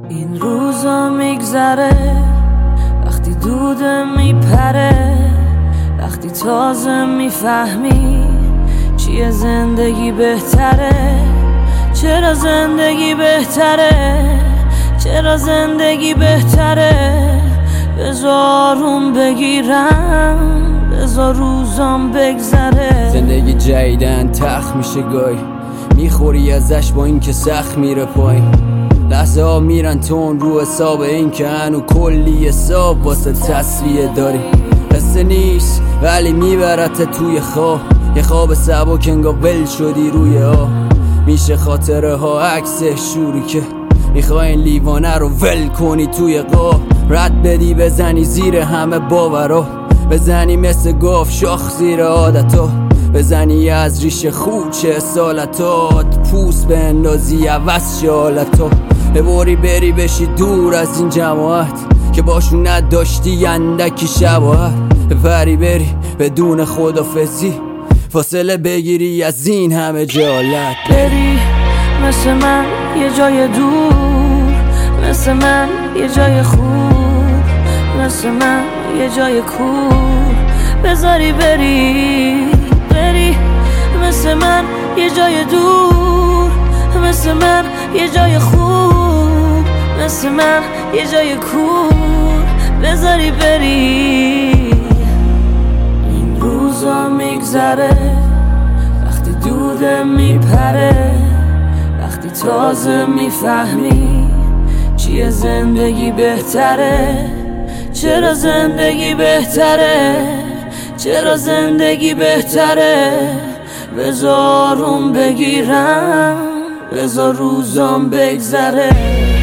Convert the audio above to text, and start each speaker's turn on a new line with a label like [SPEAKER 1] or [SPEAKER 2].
[SPEAKER 1] این روزا میگذره وقتی دوده میپره، وقتی تازه میفهمی چیه زندگی بهتره. چرا زندگی بهتره، چرا زندگی بهتره. بذار اون بگیرم، بذار روزام بگذره.
[SPEAKER 2] زندگی جدیدن تخت میشه گاهی، میخوری ازش با این که سخت میره پایین. لحظه ها میرن تون رو حساب این که هنو کلی حساب واسه تصویه داری. قصه نیست ولی میبرت توی خواب، یه خواب سبک انگار ول شدی روی آب. میشه خاطره ها عکس شوری که میخوای این لیوانه رو ول کنی توی قاب. رد بدی بزنی زیر همه باورا، بزنی مثل گاف شاخ زیر عادتا، بزنی از ریش خوچه سالتات، پوست به اندازی عوض شالتا. ببری بری بشی دور از این جماعت که باشون نداشتی اندکی شباهت. بپری بری بدون خدافزی، فاصله بگیری از این همه جالت.
[SPEAKER 1] بری مثل من یه جای دور، مثل من یه جای خوب، مثل من یه جای کور. بذاری بری، بری مثل من یه جای دور، مثل من یه جای خوب، مثل من یه جای کور. بذاری بری. این روزا میگذره وقتی دوده میپره، وقتی تازه میفهمی چیه زندگی بهتره. چرا زندگی بهتره، چرا زندگی بهتره. بذار اون بگیرم، بذار روزام بگذره.